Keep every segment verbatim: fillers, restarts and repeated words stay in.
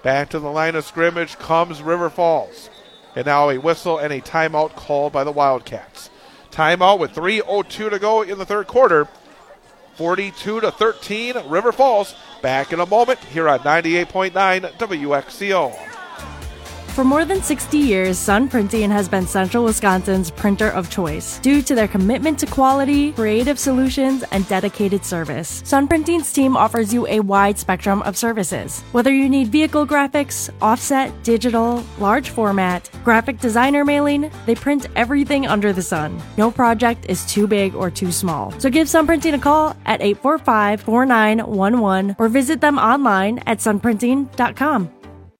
Back to the line of scrimmage comes River Falls. And now a whistle and a timeout called by the Wildcats. Timeout with three oh two to go in the third quarter. forty-two to thirteen, River Falls. Back in a moment here on ninety-eight point nine W X C O. For more than sixty years, Sun Printing has been Central Wisconsin's printer of choice due to their commitment to quality, creative solutions, and dedicated service. Sun Printing's team offers you a wide spectrum of services. Whether you need vehicle graphics, offset, digital, large format, graphic designer mailing, they print everything under the sun. No project is too big or too small. So give Sun Printing a call at eight four five, four nine one one or visit them online at sun printing dot com.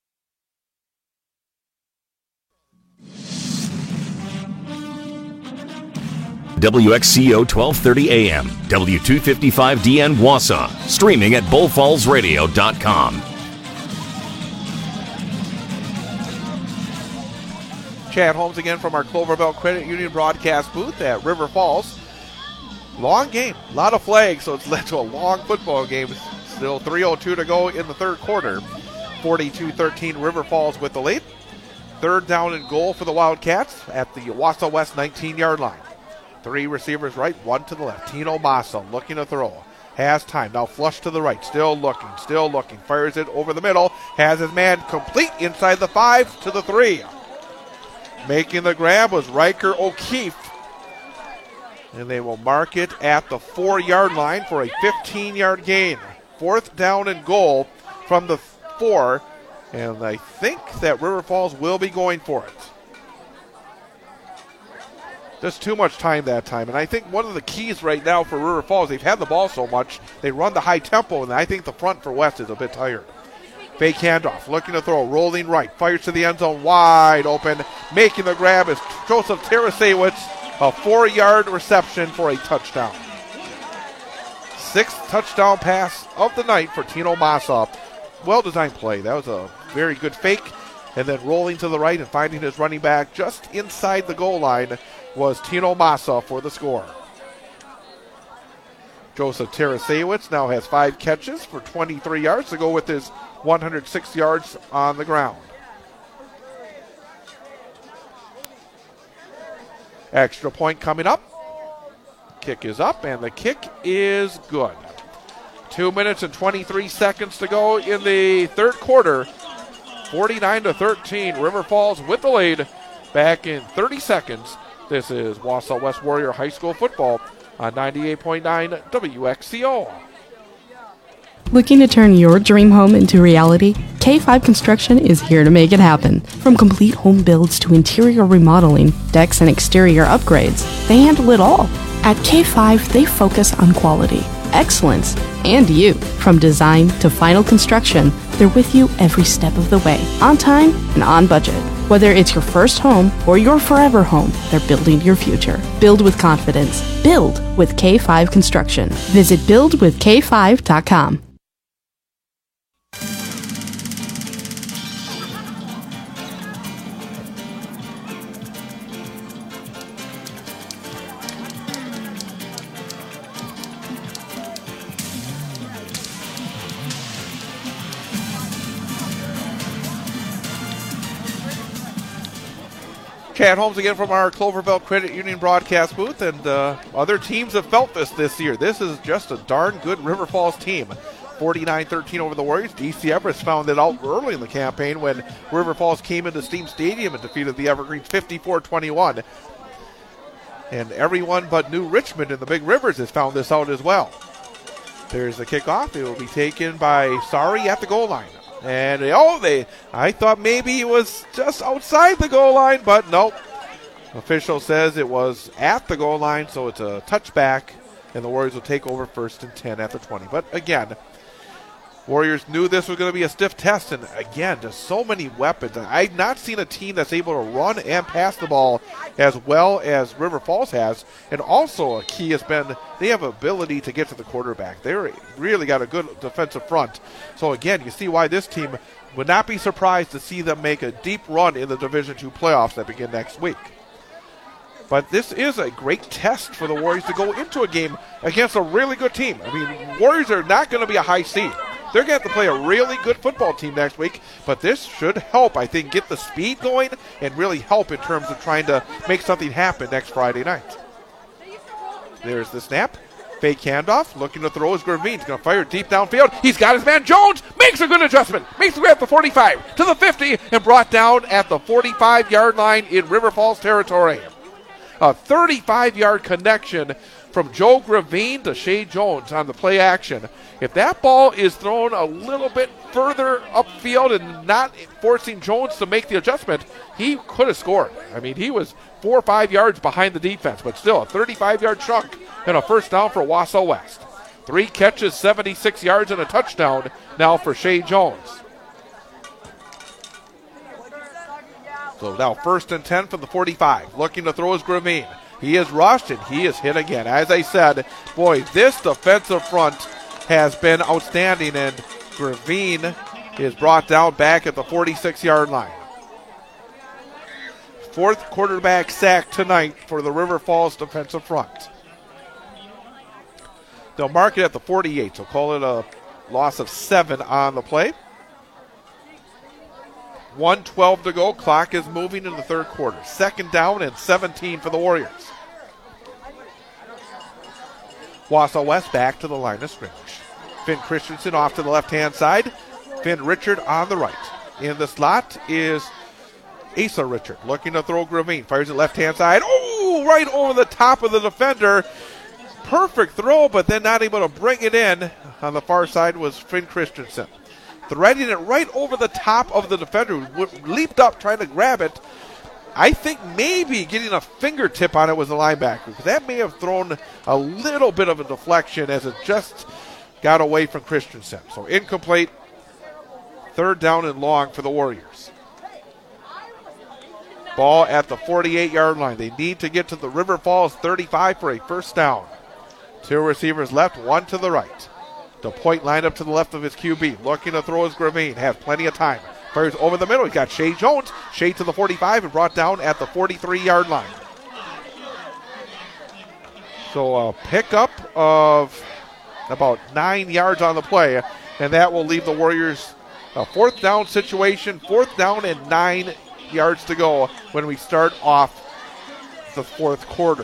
W X C O twelve thirty A M, W two fifty-five D N Wausau, streaming at bull falls radio dot com. Chad Holmes again from our Clover Belt Credit Union broadcast booth at River Falls. Long game, a lot of flags, so it's led to a long football game. Still three oh two to go in the third quarter. forty-two thirteen River Falls with the lead. Third down and goal for the Wildcats at the Wausau West nineteen-yard line. Three receivers right, one to the left. Tino Massa looking to throw. Has time. Now flush to the right. Still looking, still looking. Fires it over the middle. Has his man complete inside the five to the three. Making the grab was Riker O'Keefe. And they will mark it at the four-yard line for a fifteen-yard gain. Fourth down and goal from the four. And I think that River Falls will be going for it. Just too much time that time. And I think one of the keys right now for River Falls, they've had the ball so much, they run the high tempo, and I think the front for West is a bit tired. Fake handoff, looking to throw, rolling right, fires to the end zone, wide open. Making the grab is Joseph Tarasiewicz, a four-yard reception for a touchdown. Sixth touchdown pass of the night for Tino Massa. Well-designed play. That was a very good fake. And then rolling to the right and finding his running back just inside the goal line was Tino Massa for the score. Joseph Tarasiewicz now has five catches for twenty-three yards to go with his one hundred six yards on the ground. Extra point coming up. Kick is up, and the kick is good. Two minutes and twenty-three seconds to go in the third quarter. forty-nine to thirteen, River Falls with the lead. Back in thirty seconds. This is Wausau West Warrior High School football on ninety-eight point nine W X C O. Looking to turn your dream home into reality? K five Construction is here to make it happen. From complete home builds to interior remodeling, decks and exterior upgrades, they handle it all. At K five, they focus on quality, excellence, and you. From design to final construction, they're with you every step of the way, on time and on budget. Whether it's your first home or your forever home, they're building your future. Build with confidence. Build with K five Construction. Visit build with K five dot com. Chad Holmes again from our Clover Belt Credit Union broadcast booth, and uh, other teams have felt this this year. This is just a darn good River Falls team. forty-nine thirteen over the Warriors. D C Everest found it out early in the campaign when River Falls came into Steam Stadium and defeated the Evergreens fifty-four twenty-one. And everyone but New Richmond in the Big Rivers has found this out as well. There's the kickoff. It will be taken by Sari at the goal line. And, oh, they, I thought maybe it was just outside the goal line, but nope. Official says it was at the goal line, so it's a touchback, and the Warriors will take over first and ten at the twenty. But, again, Warriors knew this was going to be a stiff test, and, again, just so many weapons. I've not seen a team that's able to run and pass the ball as well as River Falls has, and also a key has been they have ability to get to the quarterback. They really got a good defensive front. So, again, you see why this team would not be surprised to see them make a deep run in the Division two playoffs that begin next week. But this is a great test for the Warriors to go into a game against a really good team. I mean, Warriors are not going to be a high seed. They're going to have to play a really good football team next week, but this should help, I think, get the speed going and really help in terms of trying to make something happen next Friday night. There's the snap. Fake handoff, looking to throw is Gravine. He's going to fire deep downfield. He's got his man Jones, makes a good adjustment, makes the grab at the forty-five, to the fifty, and brought down at the forty-five-yard line in River Falls territory. A thirty-five-yard connection from Joe Gravine to Shea Jones on the play action. If that ball is thrown a little bit further upfield and not forcing Jones to make the adjustment, he could have scored. I mean, he was four or five yards behind the defense, but still a thirty-five-yard chunk and a first down for Wausau West. Three catches, seventy-six yards, and a touchdown now for Shea Jones. So now first and ten from the forty-five. Looking to throw is Gravine. He is rushed and he is hit again. As I said, boy, this defensive front has been outstanding, and Gravine is brought down back at the forty-six-yard line. Fourth quarterback sack tonight for the River Falls defensive front. They'll mark it at the forty-eight, so call it a loss of seven on the play. one twelve to go. Clock is moving in the third quarter. Second down and seventeen for the Warriors. Wausau West back to the line of scrimmage. Finn Christensen off to the left-hand side. Finn Richard on the right. In the slot is Asa Richard looking to throw Gravine. Fires it left-hand side. Oh, right over the top of the defender. Perfect throw, but then not able to bring it in. On the far side was Finn Christensen. Threading it right over the top of the defender who leaped up trying to grab it. I think maybe getting a fingertip on it was the linebacker, because that may have thrown a little bit of a deflection as it just got away from Christensen. So incomplete. Third down and long for the Warriors. Ball at the forty-eight-yard line. They need to get to the River Falls thirty-five for a first down. Two receivers left, one to the right. DePoint lined up to the left of his Q B. Looking to throw his Gravine. Has plenty of time. Fires over the middle. He's got Shea Jones. Shea to the forty-five and brought down at the forty-three-yard line. So a pickup of about nine yards on the play, and that will leave the Warriors a fourth down situation. Fourth down and nine yards to go when we start off the fourth quarter.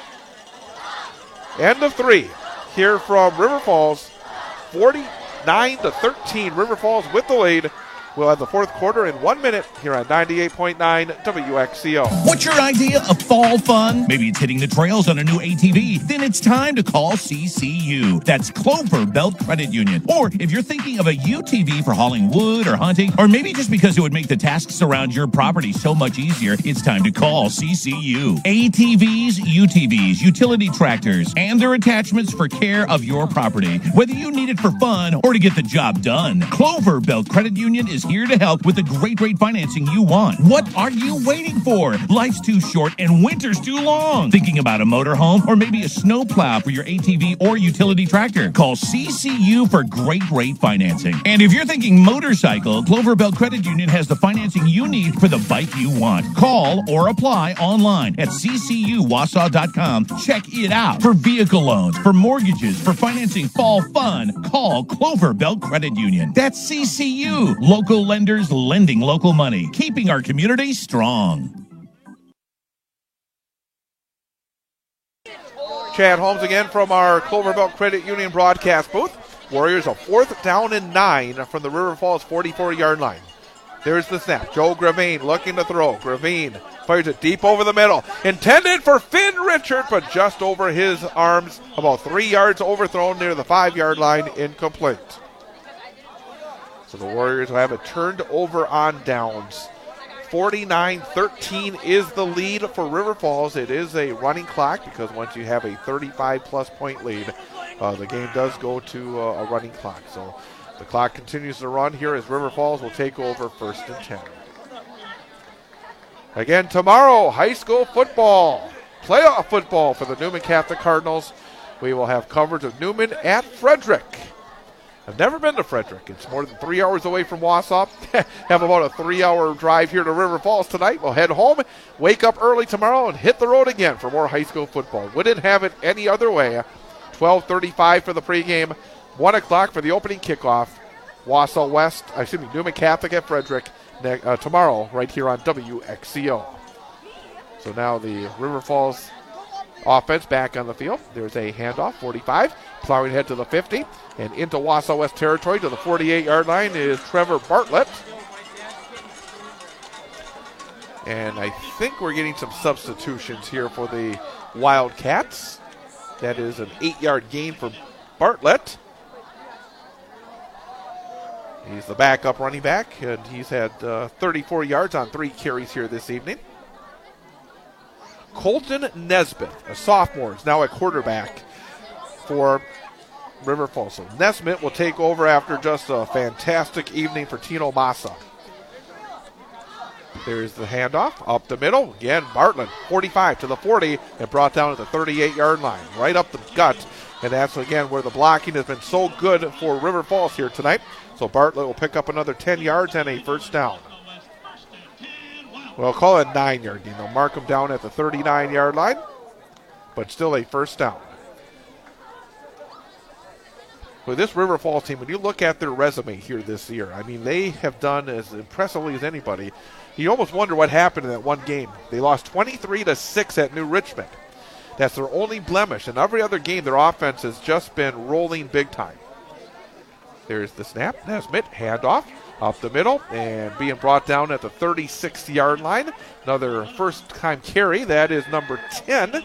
End of three here from River Falls. forty-nine to thirteen. River Falls with the lead. We'll have the fourth quarter in one minute here on ninety-eight point nine W X C O. What's your idea of fall fun? Maybe it's hitting the trails on a new A T V. Then it's time to call C C U. That's Clover Belt Credit Union. Or if you're thinking of a U T V for hauling wood or hunting, or maybe just because it would make the tasks around your property so much easier, it's time to call C C U. A T Vs, U T Vs, utility tractors, and their attachments for care of your property. Whether you need it for fun or to get the job done, Clover Belt Credit Union is here to help with the great rate financing you want. What are you waiting for? Life's too short and winter's too long. Thinking about a motorhome or maybe a snow plow for your A T V or utility tractor? Call C C U for great rate financing. And if you're thinking motorcycle, Clover Belt Credit Union has the financing you need for the bike you want. Call or apply online at c c u wausau dot com. Check it out. For vehicle loans, for mortgages, for financing fall fun, call Clover Belt Credit Union. That's C C U. Local lenders lending local money, keeping our community strong. Chad Holmes again from our Clover Belt Credit Union broadcast booth. Warriors a fourth down and nine from the River Falls forty-four-yard line. There's the snap. Joe Gravine looking to throw. Gravine fires it deep over the middle. Intended for Finn Richard, but just over his arms. About three yards overthrown near the five-yard line. Incomplete. So the Warriors will have it turned over on downs. forty-nine thirteen is the lead for River Falls. It is a running clock because once you have a thirty-five-plus point lead, uh, the game does go to uh, a running clock. So the clock continues to run here as River Falls will take over first and ten. Again, tomorrow, high school football, playoff football for the Newman Catholic Cardinals. We will have coverage of Newman at Frederick. I've never been to Frederick. It's more than three hours away from Wausau. Have about a three-hour drive here to River Falls tonight. We'll head home, wake up early tomorrow, and hit the road again for more high school football. Wouldn't have it any other way. twelve thirty-five for the pregame, one o'clock for the opening kickoff. Wausau West, excuse me, Newman Catholic at Frederick ne- uh, tomorrow right here on W X C O. So now the River Falls offense back on the field. There's a handoff, forty-five, plowing ahead to the fifty, and into Wausau West territory to the forty-eight-yard line is Trevor Bartlett. And I think we're getting some substitutions here for the Wildcats. That is an eight-yard gain for Bartlett. He's the backup running back, and he's had uh, thirty-four yards on three carries here this evening. Colton Nesbitt, a sophomore, is now at quarterback for River Falls. So Nesbitt will take over after just a fantastic evening for Tino Massa. There's the handoff up the middle. Again, Bartlett, forty-five to the forty, and brought down at the thirty-eight-yard line, right up the gut. And that's, again, where the blocking has been so good for River Falls here tonight. So Bartlett will pick up another ten yards and a first down. Well, call it a nine-yard gain. They'll mark him down at the thirty-nine-yard line, but still a first down. With this River Falls team, when you look at their resume here this year, I mean, they have done as impressively as anybody. You almost wonder what happened in that one game. They lost twenty-three to six at New Richmond. That's their only blemish. In every other game, their offense has just been rolling big time. There's the snap. Nesbitt, handoff up the middle, and being brought down at the thirty-six-yard line. Another first-time carry. That is number ten.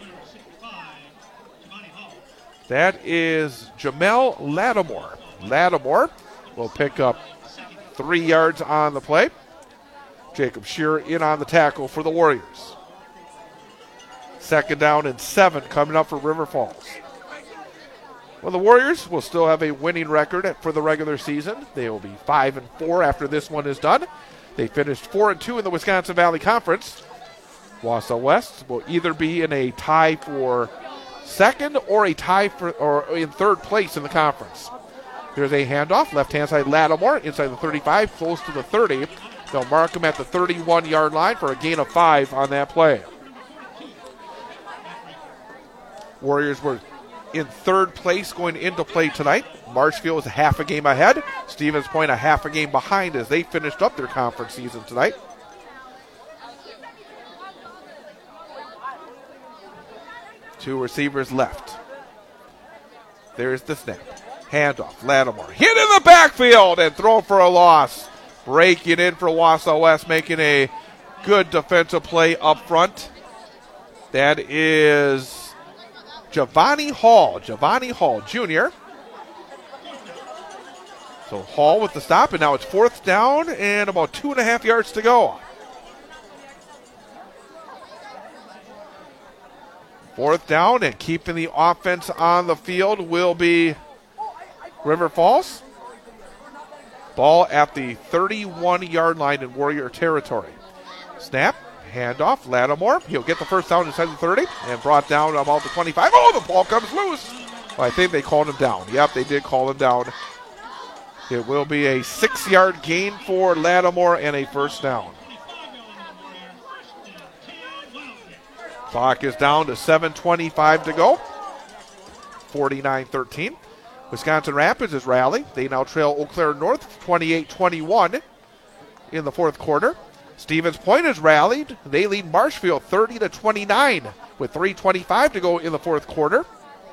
That is Jamel Lattimore. Lattimore will pick up three yards on the play. Jacob Shearer in on the tackle for the Warriors. Second down and seven coming up for River Falls. Well, the Warriors will still have a winning record for the regular season. They will be five and four after this one is done. They finished four and two in the Wisconsin Valley Conference. Wausau West will either be in a tie for second or a tie for or in third place in the conference. There's a handoff, left-hand side Lattimore inside the thirty-five, close to the thirty. They'll mark him at the thirty-one-yard line for a gain of five on that play. Warriors were in third place going into play tonight. Marshfield is a half a game ahead. Stevens Point a half a game behind as they finished up their conference season tonight. Two receivers left. There's the snap. Handoff. Lattimore hit in the backfield and throw for a loss. Breaking in for Wausau West, making a good defensive play up front. That is Giovanni Hall. Giovanni Hall, Junior So Hall with the stop, and now it's fourth down and about two and a half yards to go. Fourth down, and keeping the offense on the field will be River Falls. Ball at the thirty-one-yard line in Warrior territory. Snap, handoff, Lattimore. He'll get the first down inside the thirty and brought down about the twenty-five. Oh, the ball comes loose. Well, I think they called him down. Yep, they did call him down. It will be a six-yard gain for Lattimore and a first down. Clock is down to seven twenty-five to go. forty-nine thirteen. Wisconsin Rapids has rallied. They now trail Eau Claire North twenty-eight twenty-one in the fourth quarter. Stevens Point has rallied. They lead Marshfield thirty to twenty-nine with three twenty-five to go in the fourth quarter.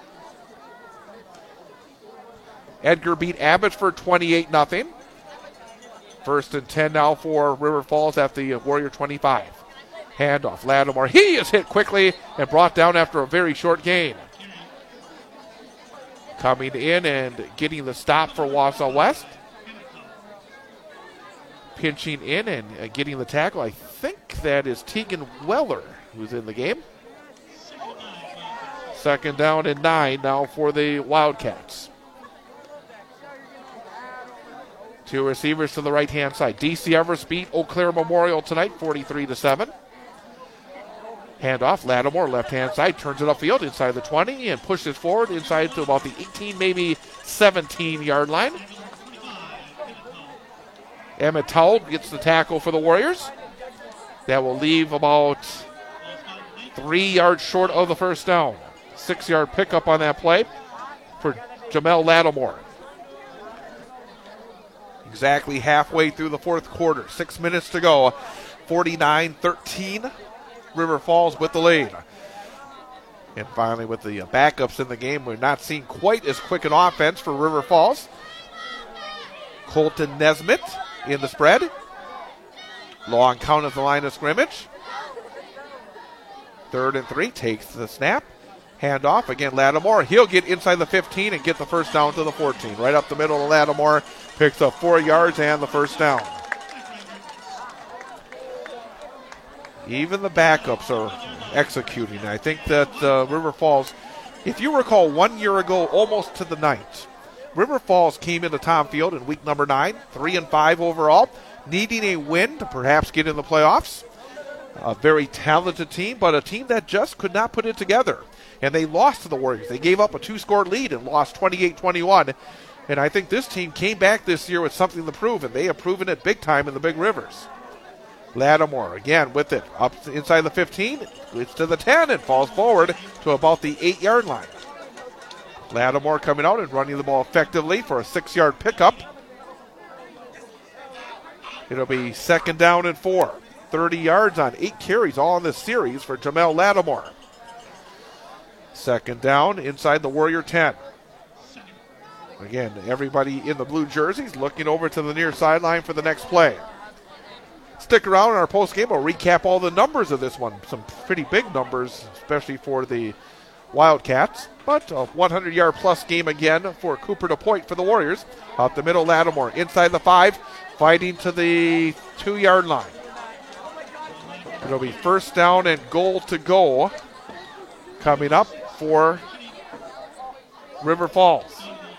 Edgar beat Abbotsford twenty-eight nothing. First and ten now for River Falls at the Warrior twenty-five. Handoff, Lattimore. He is hit quickly and brought down after a very short gain. Coming in and getting the stop for Wausau West. Pinching in and getting the tackle. I think that is Tegan Weller who's in the game. Second down and nine now for the Wildcats. Two receivers to the right-hand side. D C Everest beat Eau Claire Memorial tonight, forty-three to seven. Handoff, Lattimore, left-hand side, turns it upfield inside the twenty and pushes forward inside to about the eighteen, maybe seventeen-yard line. Emmett Towle gets the tackle for the Warriors. That will leave about three yards short of the first down. Six-yard pickup on that play for Jamel Lattimore. Exactly halfway through the fourth quarter. Six minutes to go. forty-nine thirteen. River Falls with the lead. And finally, with the backups in the game, we're not seeing quite as quick an offense for River Falls. Colton Nesmith in the spread. Long count at the line of scrimmage. Third and three, takes the snap. Handoff, again, Lattimore. He'll get inside the fifteen and get the first down to the fourteen. Right up the middle of Lattimore. Picks up four yards and the first down. Even the backups are executing. I think that uh, River Falls, if you recall one year ago, almost to the night, River Falls came into Tom Field in week number nine, three and five overall, needing a win to perhaps get in the playoffs. A very talented team, but a team that just could not put it together. And they lost to the Warriors. They gave up a two-score lead and lost twenty-eight twenty-one. And I think this team came back this year with something to prove, and they have proven it big time in the Big Rivers. Lattimore again with it up inside the fifteen. It's to the ten and falls forward to about the eight-yard line. Lattimore coming out and running the ball effectively for a six-yard pickup. It'll be second down and four. thirty yards on eight carries all in this series for Jamel Lattimore. Second down inside the Warrior ten. Again, everybody in the blue jerseys looking over to the near sideline for the next play. Stick around in our postgame. We'll recap all the numbers of this one. Some pretty big numbers, especially for the Wildcats. But a hundred-yard plus game again for Cooper DePoint for the Warriors. Out the middle, Lattimore inside the five, fighting to the two-yard line. It'll be first down and goal to go coming up for River Falls.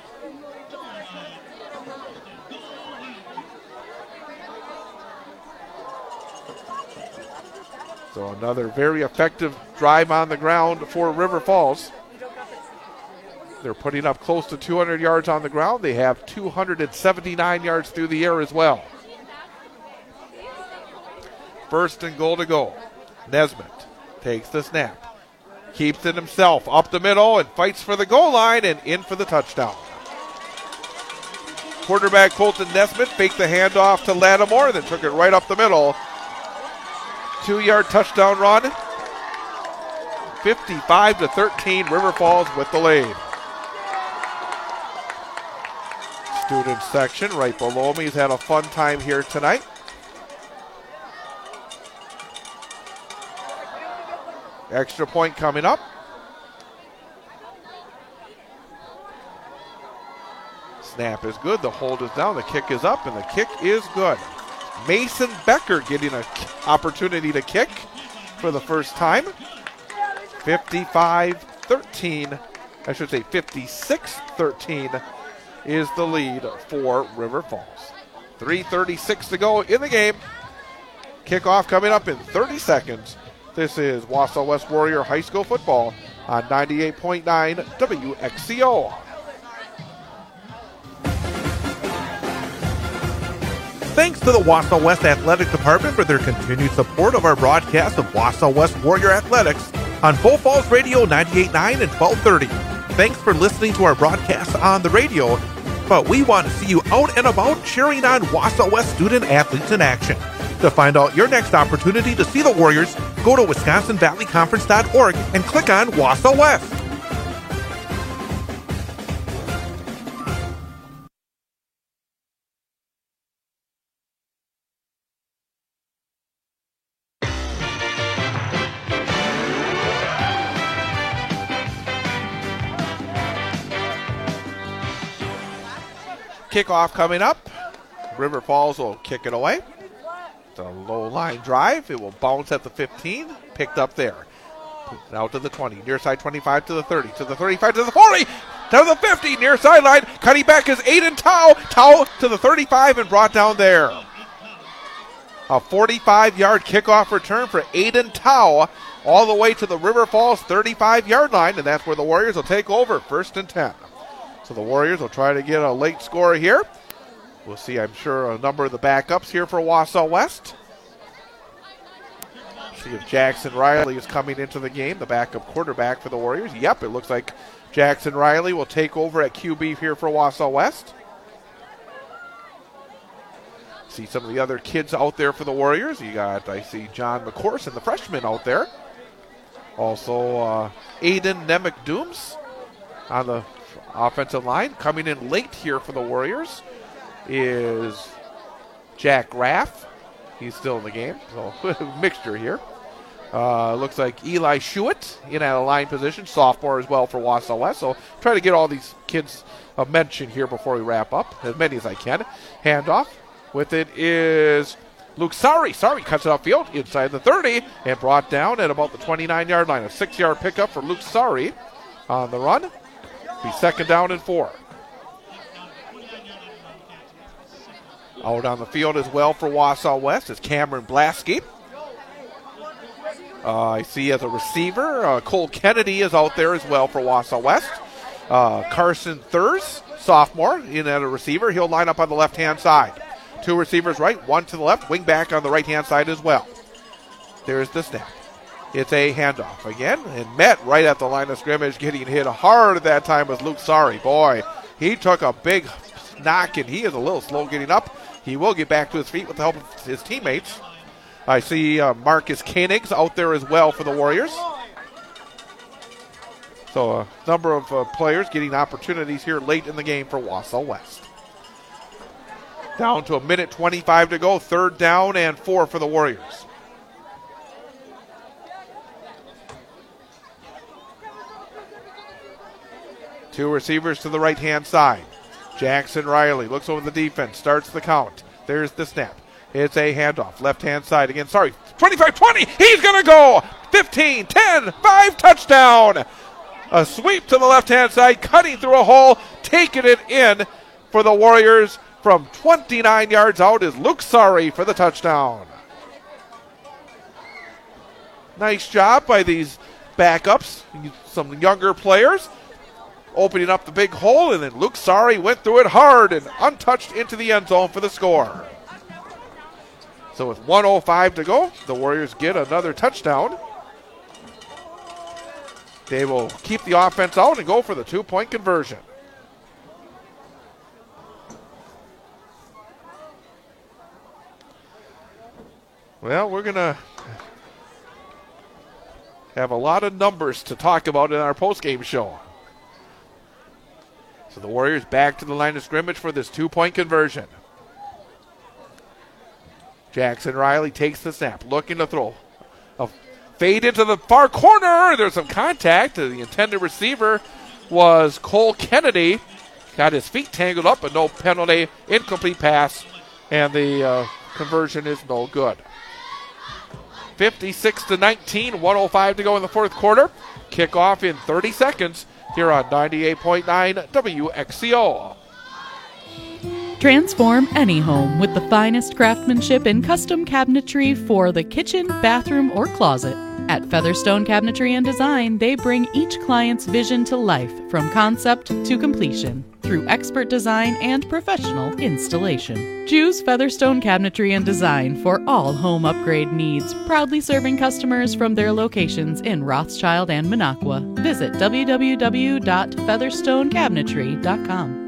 So another very effective drive on the ground for River Falls. They're putting up close to two hundred yards on the ground. They have two hundred seventy-nine yards through the air as well. First and goal to go. Nesmith takes the snap. Keeps it himself up the middle and fights for the goal line and in for the touchdown. Quarterback Colton Nesmith faked the handoff to Lattimore and then took it right up the middle. Two-yard touchdown run. fifty-five to thirteen, River Falls with the lead. Student section right below me has had a fun time here tonight. Extra point coming up. Snap is good. The hold is down. The kick is up, and the kick is good. Mason Becker getting an opportunity to kick for the first time. fifty-five thirteen, I should say fifty-six thirteen is the lead for River Falls. three thirty-six to go in the game. Kickoff coming up in thirty seconds. This is Wausau West Warrior High School football on ninety-eight point nine W X C O. Thanks to the Wausau West Athletic Department for their continued support of our broadcast of Wausau West Warrior Athletics on Bull Falls Radio ninety-eight point nine and twelve thirty. Thanks for listening to our broadcast on the radio, but we want to see you out and about cheering on Wausau West student athletes in action. To find out your next opportunity to see the Warriors, go to Wisconsin Valley Conference dot org and click on Wausau West. Kickoff coming up. River Falls will kick it away. It's a low line drive. It will bounce at the fifteen. Picked up there. Now to the twenty. Near side twenty-five to the thirty. To the thirty-five to the forty. To the fifty. Near sideline. Cutting back is Aiden Tao. Tao to the thirty-five and brought down there. A forty-five-yard kickoff return for Aiden Tao all the way to the River Falls thirty-five-yard line, and that's where the Warriors will take over first and ten. So the Warriors will try to get a late score here. We'll see, I'm sure, a number of the backups here for Wausau West. See if Jackson Riley is coming into the game, the backup quarterback for the Warriors. Yep, it looks like Jackson Riley will take over at Q B here for Wausau West. see some of the other kids out there for the Warriors. You got, I see John McCorson, the freshman, out there. Also, uh, Aiden Nemec-Dooms on the offensive line. Coming in late here for the Warriors is Jack Graff. He's still in the game, so mixture here. Uh, looks like Eli Schuett in at a line position, sophomore as well for Wausau West. So try to get all these kids a mention here before we wrap up, as many as I can. Handoff. With it is Luke Sari. Sari cuts it upfield inside the thirty and brought down at about the twenty-nine-yard line. A six-yard pickup for Luke Sari on the run. Be second down and four. Out on the field as well for Wausau West is Cameron Blasky. Uh, I see as a receiver, uh, Cole Kennedy is out there as well for Wausau West. Uh, Carson Thurs, sophomore, in at a receiver. He'll line up on the left-hand side. Two receivers right, one to the left, wing back on the right-hand side as well. There's the snap. It's a handoff again, and met right at the line of scrimmage, getting hit hard at that time was Luke Sari. Boy, he took a big knock, and he is a little slow getting up. He will get back to his feet with the help of his teammates. I see uh, Marcus Koenigs out there as well for the Warriors. So a number of uh, players getting opportunities here late in the game for Wausau West. Down to a minute twenty-five to go. Third down and four for the Warriors. Two receivers to the right-hand side. Jackson Riley looks over the defense, starts the count. There's the snap. It's a handoff. Left-hand side again. Sorry, twenty-five twenty. He's going to go. fifteen, ten, five, touchdown. A sweep to the left-hand side, cutting through a hole, taking it in for the Warriors from twenty-nine yards out is Luke Sari for the touchdown. Nice job by these backups, some younger players, opening up the big hole, and then Luke Sari went through it hard and untouched into the end zone for the score. So with one oh five to go, the Warriors get another touchdown. They will keep the offense out and go for the two-point conversion. Well, we're going to have a lot of numbers to talk about in our postgame show. So the Warriors back to the line of scrimmage for this two-point conversion. Jackson Riley takes the snap, looking to throw. A fade into the far corner. There's some contact. The intended receiver was Cole Kennedy. Got his feet tangled up, but no penalty. Incomplete pass, and the uh, conversion is no good. fifty-six to nineteen, one oh five to go in the fourth quarter. Kickoff in thirty seconds here on ninety-eight point nine W X C O. Transform any home with the finest craftsmanship in custom cabinetry for the kitchen, bathroom, or closet. At Featherstone Cabinetry and Design, they bring each client's vision to life from concept to completion through expert design and professional installation. Choose Featherstone Cabinetry and Design for all home upgrade needs, proudly serving customers from their locations in Rothschild and Minocqua. Visit w w w dot featherstone cabinetry dot com.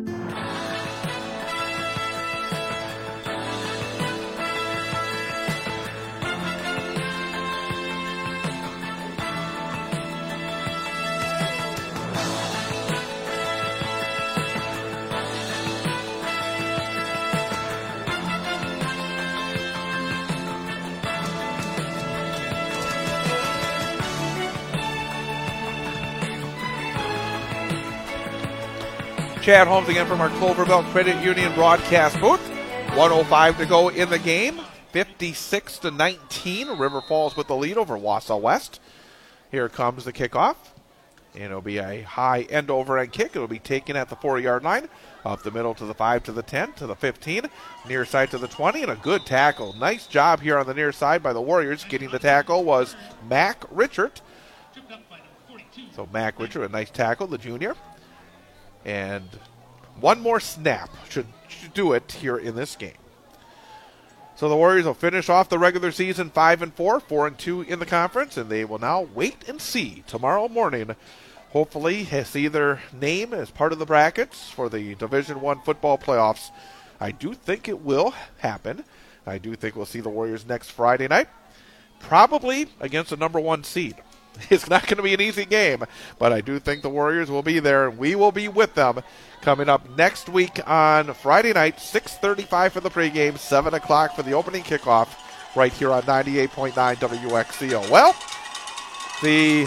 Chad Holmes again from our Clover Belt Credit Union broadcast booth. one oh five to go in the game. fifty-six to nineteen. River Falls with the lead over Wausau West. Here comes the kickoff. And it'll be a high end over end kick. It'll be taken at the four-yard line. Up the middle to the five, to the ten, to the fifteen. Near side to the twenty, and a good tackle. Nice job here on the near side by the Warriors. Getting the tackle was Mac Richard. So Mac Richard, a nice tackle, the junior. And one more snap should, should do it here in this game. So the Warriors will finish off the regular season five and four, four and two in the conference, and they will now wait and see tomorrow morning. Hopefully, see their name as part of the brackets for the Division One football playoffs I do think it will happen. I do think we'll see the Warriors next Friday night, probably against the number one seed. It's not going to be an easy game, but I do think the Warriors will be there, and we will be with them coming up next week on Friday night, six thirty-five for the pregame, seven o'clock for the opening kickoff, right here on ninety-eight point nine W X C O. Well, the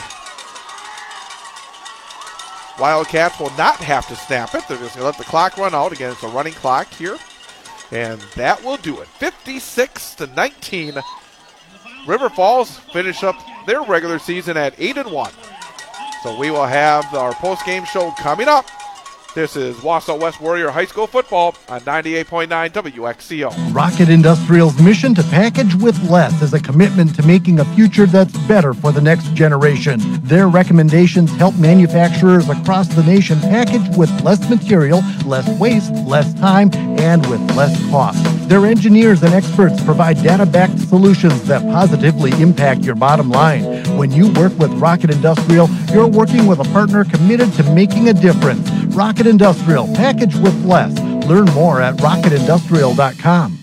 Wildcats will not have to snap it. They're just going to let the clock run out. Again, it's a running clock here, and that will do it. fifty-six to nineteen. River Falls finish up their regular season at eight and one. So we will have our post-game show coming up. This is Wausau West Warrior High School football on ninety-eight point nine W X C O. Rocket Industrial's mission to package with less is a commitment to making a future that's better for the next generation. Their recommendations help manufacturers across the nation package with less material, less waste, less time, and with less cost. Their engineers and experts provide data-backed solutions that positively impact your bottom line. When you work with Rocket Industrial, you're working with a partner committed to making a difference. Rocket Industrial, package with less. Learn more at rocket industrial dot com.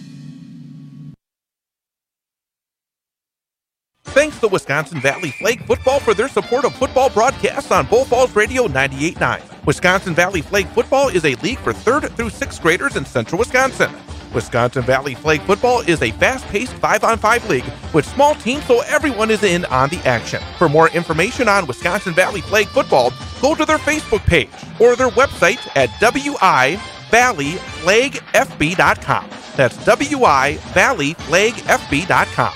Thanks to Wisconsin Valley Flag Football for their support of football broadcasts on Bull Falls Radio ninety-eight point nine. Wisconsin Valley Flag Football is a league for third through sixth graders in central Wisconsin. Wisconsin Valley Flag Football is a fast-paced five on five league with small teams so everyone is in on the action. For more information on Wisconsin Valley Flag Football, go to their Facebook page or their website at w i valley flag f b dot com. That's w i valley flag f b dot com.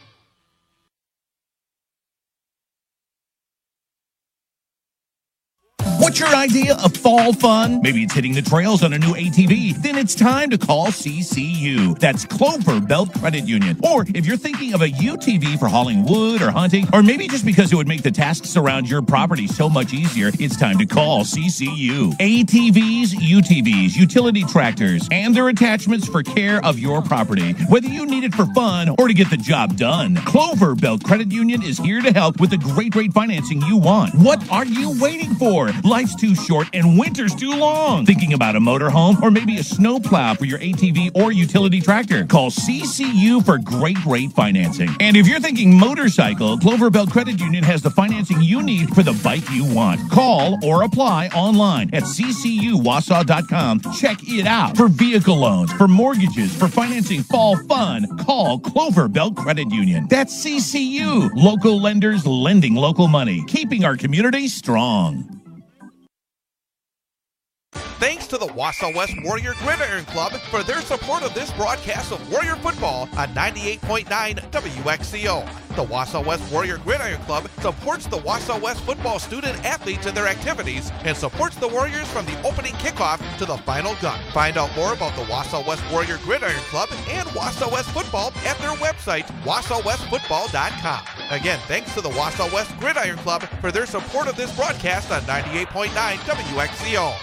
What's your idea of fall fun? Maybe it's hitting the trails on a new A T V. Then it's time to call C C U. That's Clover Belt Credit Union. Or if you're thinking of a U T V for hauling wood or hunting, or maybe just because it would make the tasks around your property so much easier, it's time to call C C U. A T Vs, U T Vs, utility tractors, and their attachments for care of your property. Whether you need it for fun or to get the job done, Clover Belt Credit Union is here to help with the great rate financing you want. What are you waiting for? Life's too short and winter's too long. Thinking about a motorhome or maybe a snowplow for your A T V or utility tractor? Call C C U for great rate financing. And if you're thinking motorcycle, Clover Belt Credit Union has the financing you need for the bike you want. Call or apply online at c c u wausau dot com. Check it out. For vehicle loans, for mortgages, for financing fall fun, call Clover Belt Credit Union. That's C C U. Local lenders lending local money, keeping our community strong. Thanks to the Wausau West Warrior Gridiron Club for their support of this broadcast of Warrior football on ninety-eight point nine W X C O. The Wausau West Warrior Gridiron Club supports the Wausau West football student athletes in their activities and supports the Warriors from the opening kickoff to the final gun. Find out more about the Wausau West Warrior Gridiron Club and Wausau West football at their website, wausau west football dot com. Again, thanks to the Wausau West Gridiron Club for their support of this broadcast on ninety-eight point nine W X C O.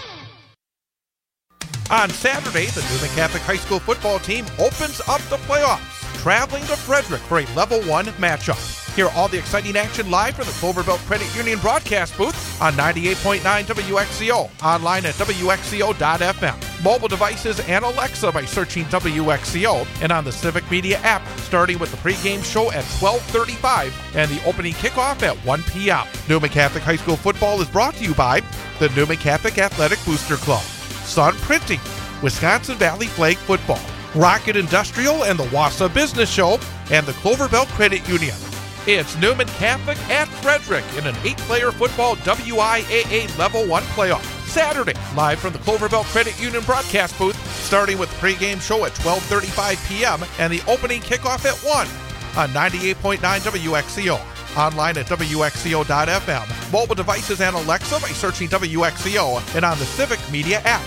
On Saturday, the Newman Catholic High School football team opens up the playoffs, traveling to Frederick for a level one matchup. Hear all the exciting action live from the Clover Belt Credit Union broadcast booth on ninety-eight point nine W X C O, online at w x c o dot f m, mobile devices and Alexa by searching W X C O, and on the Civic Media app, starting with the pregame show at twelve thirty-five and the opening kickoff at one p.m. Newman Catholic High School football is brought to you by the Newman Catholic Athletic Booster Club, Sun Printing, Wisconsin Valley Flag Football, Rocket Industrial and the Wausau Business Show, and the Clover Belt Credit Union. It's Newman Catholic at Frederick in an eight-player football W I A A Level one playoff. Saturday, live from the Clover Belt Credit Union broadcast booth, starting with the pregame show at twelve thirty-five p.m. and the opening kickoff at one on ninety-eight point nine W X C O. Online at w x c o dot f m, mobile devices and Alexa by searching W X C O, and on the Civic Media app.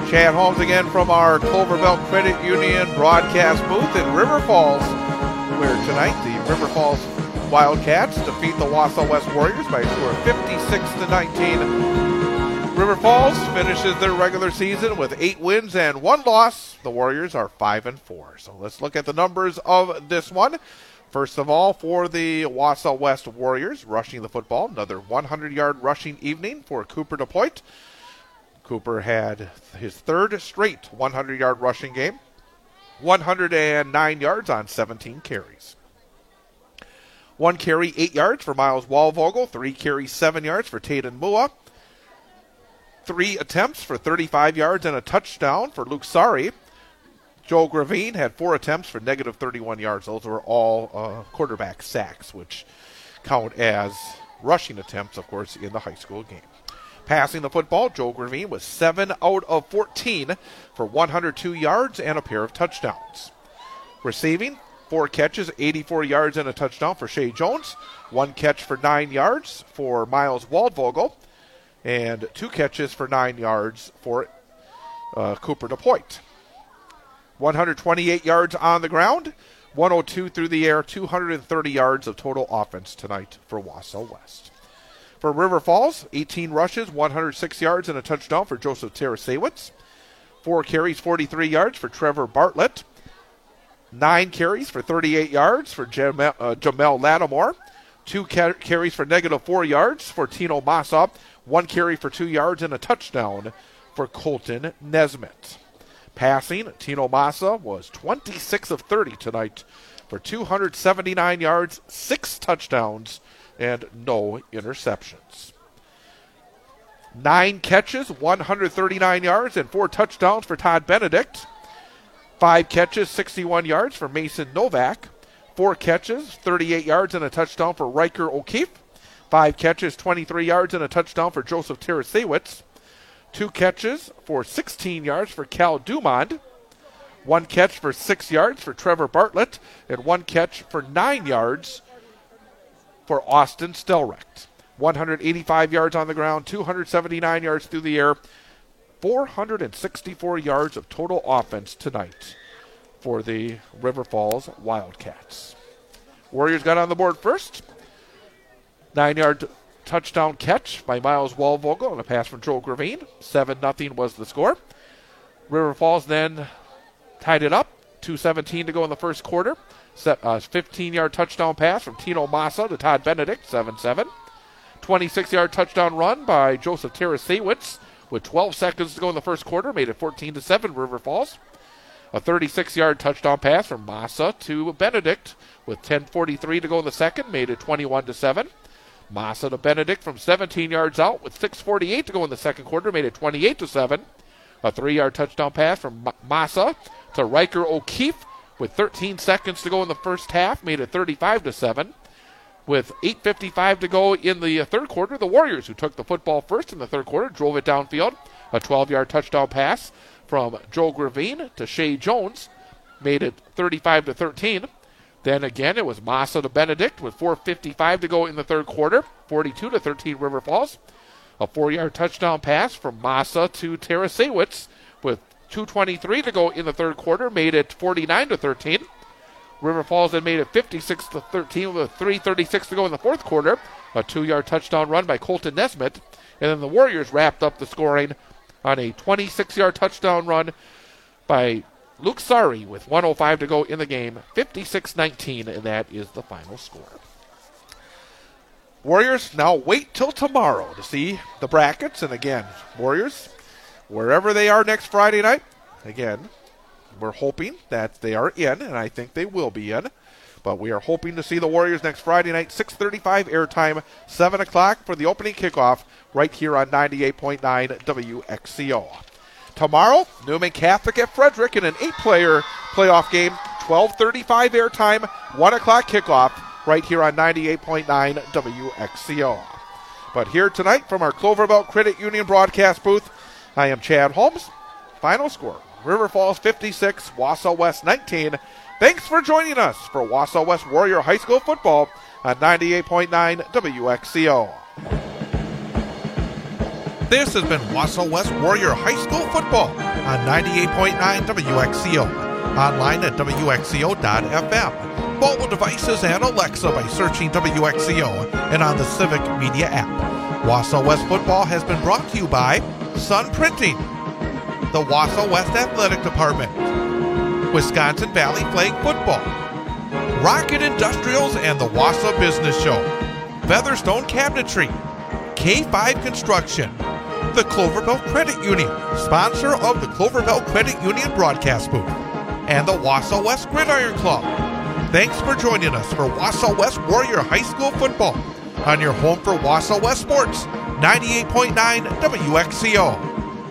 Chad Holmes again from our Clover Belt Credit Union broadcast booth in River Falls, where tonight the River Falls Wildcats defeat the Wausau West Warriors by a score of fifty-six to nineteen. River Falls finishes their regular season with eight wins and one loss. The Warriors are five and four. So let's look at the numbers of this one. First of all, for the Wausau West Warriors, rushing the football, another one hundred yard rushing evening for Cooper DePoit. Cooper had his third straight one hundred yard rushing game, one hundred nine yards on seventeen carries. One carry, eight yards for Miles Walvogel, three carries, seven yards for Taden Mua, three attempts for thirty-five yards and a touchdown for Luke Sari. Joe Gravine had four attempts for negative thirty-one yards. Those were all uh, quarterback sacks, which count as rushing attempts, of course, in the high school game. Passing the football, Joe Gravine was seven out of fourteen for one hundred two yards and a pair of touchdowns. Receiving, four catches, eighty-four yards and a touchdown for Shea Jones, one catch for nine yards for Miles Waldvogel, and two catches for nine yards for uh, Cooper DePoit. one hundred twenty-eight yards on the ground, one hundred two through the air, two hundred thirty yards of total offense tonight for Wausau West. For River Falls, eighteen rushes, one hundred six yards and a touchdown for Joseph Tarasewicz. Four carries, forty-three yards for Trevor Bartlett. Nine carries for thirty-eight yards for Jamel, uh, Jamel Lattimore. Two ca- carries for negative four yards for Tino Massa. One carry for two yards and a touchdown for Colton Nesmith. Passing, Tino Massa was twenty-six of thirty tonight for two hundred seventy-nine yards, six touchdowns, and no interceptions. Nine catches, one hundred thirty-nine yards, and four touchdowns for Todd Benedict. Five catches, sixty-one yards for Mason Novak. Four catches, thirty-eight yards, and a touchdown for Riker O'Keefe. Five catches, twenty-three yards, and a touchdown for Joseph Tarasewicz. Two catches for sixteen yards for Cal Dumond. One catch for six yards for Trevor Bartlett. And one catch for nine yards for Austin Stelrecht. one hundred eighty-five yards on the ground, two hundred seventy-nine yards through the air, four hundred sixty-four yards of total offense tonight for the River Falls Wildcats. Warriors got on the board first. Nine-yard touchdown catch by Miles Walvogel on a pass from Joel Gravine. seven nothing was the score. River Falls then tied it up. two seventeen to go in the first quarter. A fifteen-yard touchdown pass from Tino Massa to Todd Benedict, seven seven. twenty-six-yard touchdown run by Joseph Tarasewicz with twelve seconds to go in the first quarter, made it fourteen to seven River Falls. A thirty-six-yard touchdown pass from Massa to Benedict with ten forty-three to go in the second, made it twenty-one to seven. Massa to Benedict from seventeen yards out with six forty-eight to go in the second quarter, made it twenty-eight to seven. A three-yard touchdown pass from Massa to Riker O'Keefe with thirteen seconds to go in the first half, made it thirty-five to seven. With eight fifty-five to go in the third quarter, the Warriors, who took the football first in the third quarter, drove it downfield. A twelve-yard touchdown pass from Joe Gravine to Shea Jones, made it thirty-five to thirteen. Then again, it was Massa to Benedict with four fifty-five to go in the third quarter, forty-two to thirteen River Falls. A four-yard touchdown pass from Massa to Tarasewicz with two twenty-three to go in the third quarter, made it forty-nine to thirteen. River Falls then made it fifty-six to thirteen with three thirty-six to go in the fourth quarter. A two-yard touchdown run by Colton Nesmith. And then the Warriors wrapped up the scoring on a twenty-six-yard touchdown run by Luke Sari with one oh five to go in the game, fifty-six nineteen, and that is the final score. Warriors now wait till tomorrow to see the brackets. And again, Warriors, wherever they are next Friday night, again, we're hoping that they are in, and I think they will be in. But we are hoping to see the Warriors next Friday night, six thirty-five airtime, seven o'clock for the opening kickoff right here on ninety-eight point nine W X C O. Tomorrow, Newman Catholic at Frederick in an eight-player playoff game, twelve thirty-five airtime, one o'clock kickoff right here on ninety-eight point nine W X C O. But here tonight from our Clover Belt Credit Union broadcast booth, I am Chad Holmes. Final score, River Falls fifty-six, Wausau West nineteen. Thanks for joining us for Wausau West Warrior High School football on ninety-eight point nine W X C O. This has been Wausau West Warrior High School Football on ninety-eight point nine W X C O. Online at W X C O dot F M. Mobile devices and Alexa by searching W X C O and on the Civic Media app. Wausau West Football has been brought to you by Sun Printing, the Wausau West Athletic Department, Wisconsin Valley Flag Football, Rocket Industrials and the Wausau Business Show, Featherstone Cabinetry, K five Construction, the Clover Belt Credit Union, sponsor of the Clover Belt Credit Union broadcast booth, and the Wausau West Gridiron Club. Thanks for joining us for Wausau West Warrior High School Football on your home for Wausau West Sports, ninety-eight point nine W X C O.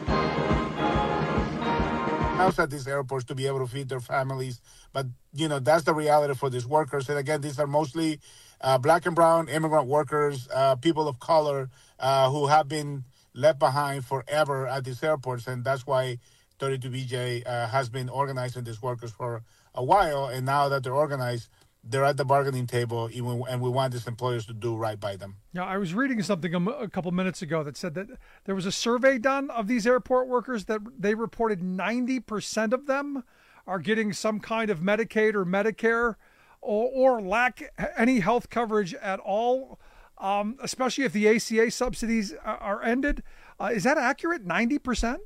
At these airports to be able to feed their families, but you know that's the reality for these workers. And again, these are mostly uh, black and brown immigrant workers, uh, people of color uh, who have been left behind forever at these airports, and that's why thirty-two B J uh, has been organizing these workers for a while. And now that they're organized, they're at the bargaining table, even, and we want these employers to do right by them. Yeah, I was reading something a, a couple minutes ago that said that there was a survey done of these airport workers that they reported ninety percent of them are getting some kind of Medicaid or Medicare or, or lack any health coverage at all, um, especially if the A C A subsidies are, are ended. Uh, is that accurate, ninety percent?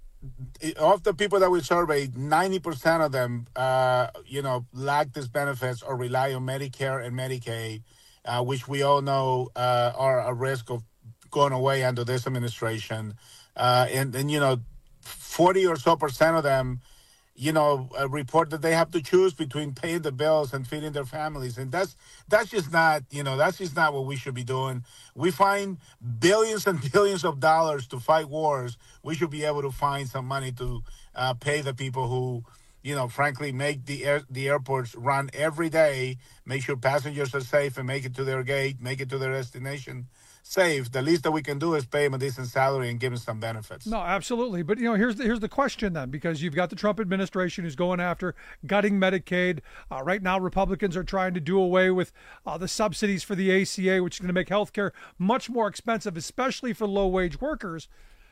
Of the people that we surveyed, ninety percent of them, uh, you know, lack these benefits or rely on Medicare and Medicaid, uh, which we all know uh, are a risk of going away under this administration. Uh, and, and, you know, forty or so percent of them, you know, uh, report that they have to choose between paying the bills and feeding their families. And that's that's just not, you know, that's just not what we should be doing. We find billions and billions of dollars to fight wars. We should be able to find some money to uh, pay the people who, you know, frankly, make the air, the airports run every day, make sure passengers are safe and make it to their gate, make it to their destination safe. The least that we can do is pay them a decent salary and give them some benefits. No, absolutely. But, you know, here's the, here's the question then, because you've got the Trump administration who's going after gutting Medicaid. Uh, right now, Republicans are trying to do away with uh, the subsidies for the A C A, which is going to make healthcare much more expensive, especially for low-wage workers.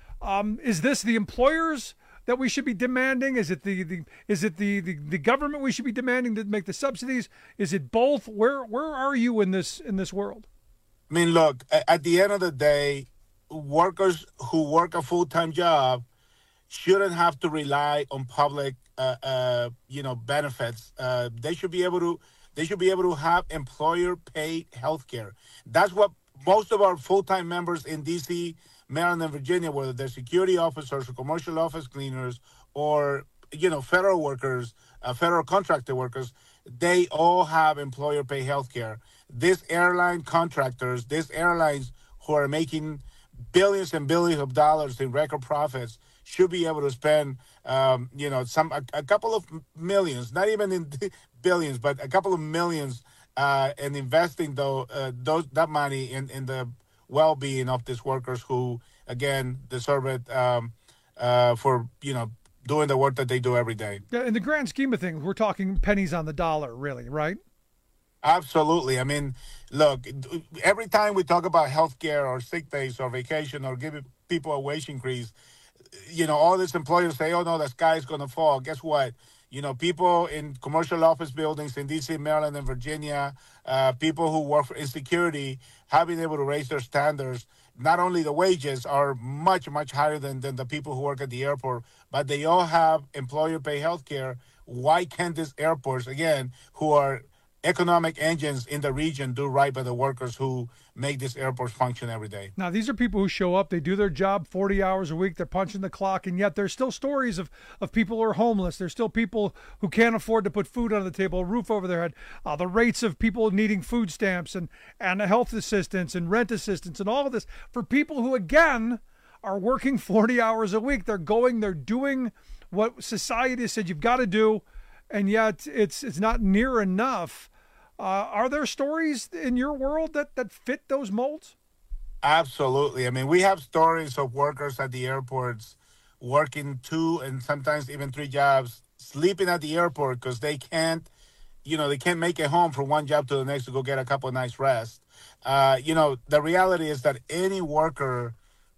Um, is this the employers that we should be demanding? Is it the, the is it the, the, the government we should be demanding to make the subsidies? Is it both? Where where are you in this in this world? I mean, look, at the end of the day, workers who work a full-time job shouldn't have to rely on public, uh, uh, you know, benefits. Uh, they should be able to, they should be able to have employer-paid health care. That's what most of our full-time members in D C, Maryland, and Virginia, whether they're security officers or commercial office cleaners or, you know, federal workers, uh, federal contractor workers, they all have employer-paid health care. These airline contractors, these airlines who are making billions and billions of dollars in record profits should be able to spend, um, you know, some a, a couple of millions, not even in billions, but a couple of millions, uh, and investing though uh, those that money in, in the well-being of these workers who, again, deserve it um, uh, for you know doing the work that they do every day. Yeah, in the grand scheme of things, we're talking pennies on the dollar, really, right? Absolutely. I mean, look, every time we talk about healthcare or sick days or vacation or giving people a wage increase, you know, all these employers say, oh, no, the sky is going to fall. Guess what? You know, people in commercial office buildings in D C, Maryland, and Virginia, uh, people who work for in security have been able to raise their standards. Not only the wages are much, much higher than, than the people who work at the airport, but they all have employer-paid health care. Why can't these airports, again, who are economic engines in the region, do right by the workers who make these airports function every day? Now, these are people who show up, they do their job forty hours a week, they're punching the clock, and yet there's still stories of, of people who are homeless. There's still people who can't afford to put food on the table, a roof over their head. Uh, the rates of people needing food stamps and, and health assistance and rent assistance and all of this for people who, again, are working forty hours a week. They're going, they're doing what society has said you've got to do, and yet it's it's not near enough. Uh, are there stories in your world that, that fit those molds? Absolutely. I mean, we have stories of workers at the airports working two and sometimes even three jobs, sleeping at the airport because they can't, you know, they can't make it home from one job to the next to go get a couple of nights rest. Uh, you know, the reality is that any worker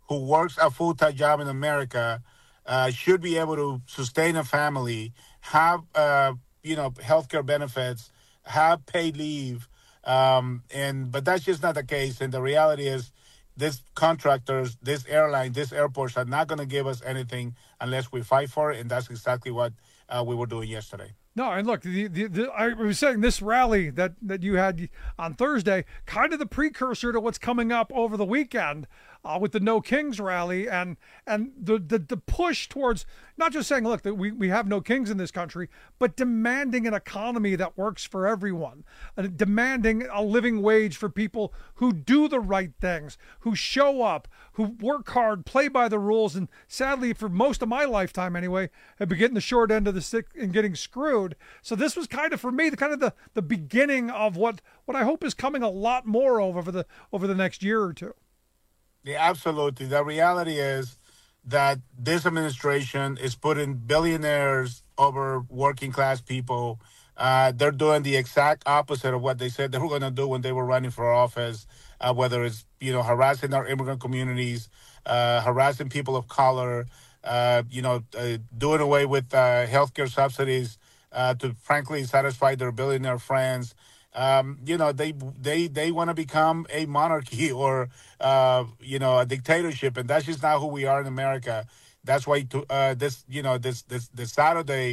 who works a full-time job in America uh, should be able to sustain a family, have uh, you know healthcare benefits, have paid leave, um, and but that's just not the case. And the reality is, these contractors, this airline, these airports are not going to give us anything unless we fight for it, and that's exactly what uh, we were doing yesterday. No, and look, the, the, the, I was saying this rally that, that you had on Thursday, kind of the precursor to what's coming up over the weekend uh, with the No Kings rally and and the, the, the push towards not just saying, look, that we, we have no kings in this country, but demanding an economy that works for everyone, uh, demanding a living wage for people who do the right things, who show up, who work hard, play by the rules, and sadly, for most of my lifetime anyway, have been getting the short end of the stick and getting screwed. So this was kind of, for me, the kind of the, the beginning of what, what I hope is coming a lot more over the over the next year or two. Yeah, absolutely. The reality is that this administration is putting billionaires over working class people. Uh, they're doing the exact opposite of what they said they were going to do when they were running for office, uh, whether it's, you know, harassing our immigrant communities, uh, harassing people of color, uh, you know, uh, doing away with uh, healthcare subsidies uh, to, frankly, satisfy their billionaire friends. Um, you know, they they they want to become a monarchy or, uh, you know, a dictatorship. And that's just not who we are in America. That's why to, uh, this, you know, this, this, this Saturday,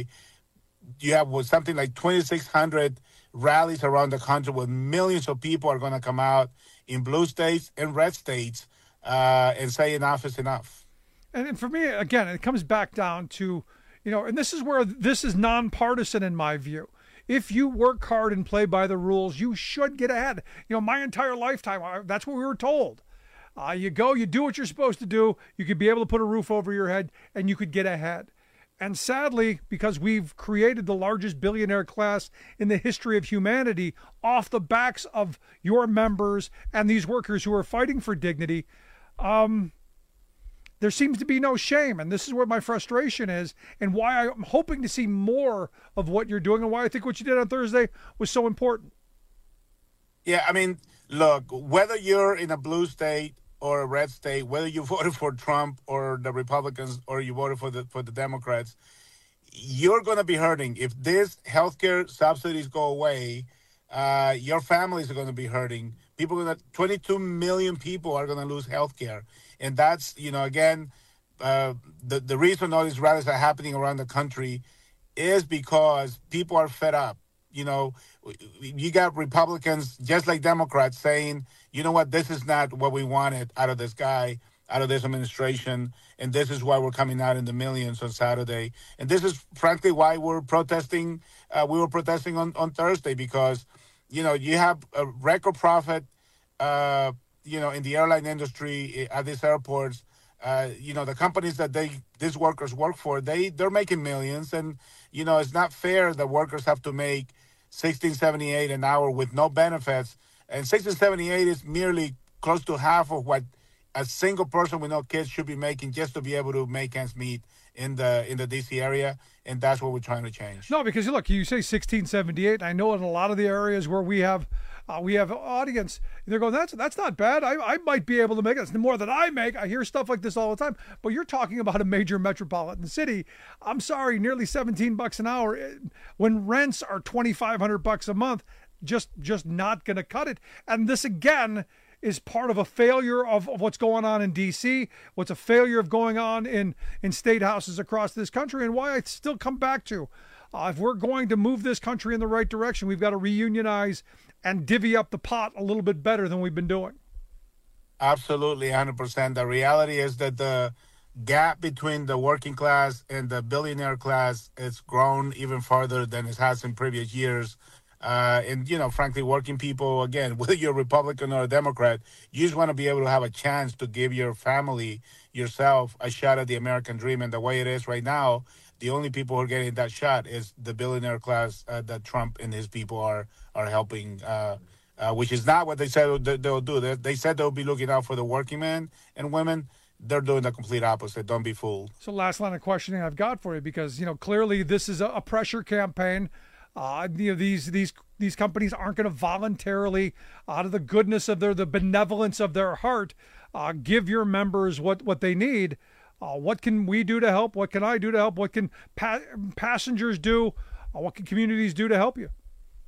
you have something like twenty-six hundred rallies around the country where millions of people are going to come out in blue states and red states uh, and say enough is enough. And, and for me, again, it comes back down to, you know, and this is where this is nonpartisan in my view. If you work hard and play by the rules, you should get ahead. You know, my entire lifetime, that's what we were told. Uh, you go, you do what you're supposed to do. You could be able to put a roof over your head and you could get ahead. And sadly, because we've created the largest billionaire class in the history of humanity off the backs of your members and these workers who are fighting for dignity, um, there seems to be no shame. And this is where my frustration is and why I'm hoping to see more of what you're doing and why I think what you did on Thursday was so important. Yeah, I mean, look, whether you're in a blue state or a red state, whether you voted for Trump or the Republicans or you voted for the for the Democrats, you're going to be hurting. If these healthcare subsidies go away, uh, your families are going to be hurting. People are going to, twenty-two million people are going to lose healthcare. And that's, you know, again, uh, the, the reason all these rallies are happening around the country is because people are fed up. You know, you got Republicans, just like Democrats, saying, you know what, this is not what we wanted out of this guy, out of this administration, and this is why we're coming out in the millions on Saturday. And this is, frankly, why we're protesting. Uh, we were protesting on, on Thursday because, you know, you have a record profit, uh, you know, in the airline industry at these airports. Uh, you know, the companies that they these workers work for, they, they're making millions. And, you know, it's not fair that workers have to make sixteen seventy-eight an hour with no benefits. And sixteen seventy-eight is merely close to half of what a single person with no kids should be making just to be able to make ends meet in the in the D C area. And that's what we're trying to change. No, because look, you say sixteen seventy-eight. I know in a lot of the areas where we have uh, we have audience, they're going, that's that's not bad. I, I might be able to make it. It's more than I make. I hear stuff like this all the time. But you're talking about a major metropolitan city. I'm sorry, nearly seventeen bucks an hour when rents are twenty-five hundred bucks a month. Just just not going to cut it. And this again is part of a failure of, of what's going on in D C, what's a failure of going on in, in state houses across this country, and why I still come back to, uh, if we're going to move this country in the right direction, we've got to reunionize and divvy up the pot a little bit better than we've been doing. Absolutely, one hundred percent. The reality is that the gap between the working class and the billionaire class has grown even farther than it has in previous years. Uh, and, you know, frankly, working people, again, whether you're a Republican or a Democrat, you just want to be able to have a chance to give your family, yourself, a shot at the American dream. And the way it is right now, the only people who are getting that shot is the billionaire class uh, that Trump and his people are are helping, uh, uh, which is not what they said they'll do. They, they said they'll be looking out for the working men and women. They're doing the complete opposite. Don't be fooled. So last line of questioning I've got for you, because, you know, clearly this is a, a pressure campaign. Uh, you know, these these these companies aren't going to voluntarily, out of the goodness of their the benevolence of their heart, uh, give your members what, what they need. Uh, what can we do to help? What can I do to help? What can pa- passengers do? Uh, what can communities do to help you?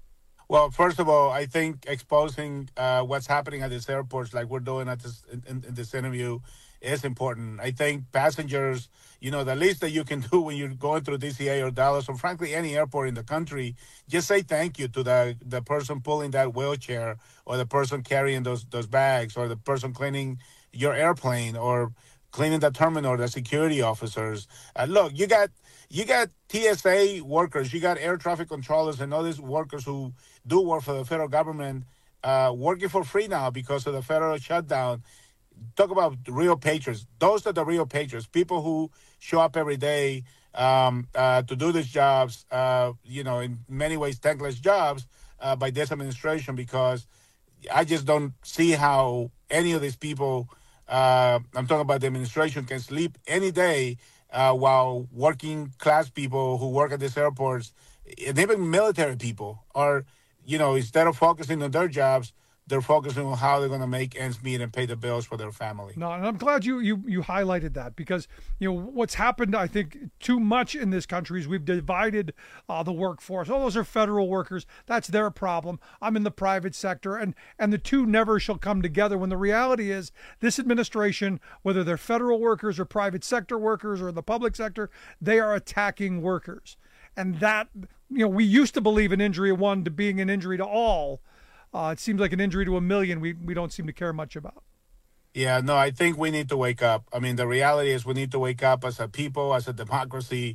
Well, first of all, I think exposing uh, what's happening at these airports, like we're doing at this in, in this interview, is important. I think passengers, you know, the least that you can do when you're going through D C A or Dallas or frankly any airport in the country, just say thank you to the the person pulling that wheelchair or the person carrying those those bags or the person cleaning your airplane or cleaning the terminal, the security officers. Uh, look, you got you got T S A workers, you got air traffic controllers and all these workers who do work for the federal government uh, working for free now because of the federal shutdown. Talk about real patriots. Those are the real patriots, people who show up every day um, uh, to do these jobs, uh, you know, in many ways thankless jobs uh, by this administration, because I just don't see how any of these people, uh, I'm talking about the administration, can sleep any day uh, while working class people who work at these airports, and even military people are, you know, instead of focusing on their jobs, they're focusing on how they're going to make ends meet and pay the bills for their family. No, and I'm glad you, you you highlighted that, because, you know, what's happened, I think, too much in this country is we've divided uh, the workforce. Oh, those are federal workers. That's their problem. I'm in the private sector, and, and the two never shall come together, when the reality is this administration, whether they're federal workers or private sector workers or the public sector, they are attacking workers. And that, you know, we used to believe an injury of one to being an injury to all. Uh, it seems like an injury to a million we, we don't seem to care much about. Yeah, no, I think we need to wake up. I mean, the reality is we need to wake up as a people, as a democracy.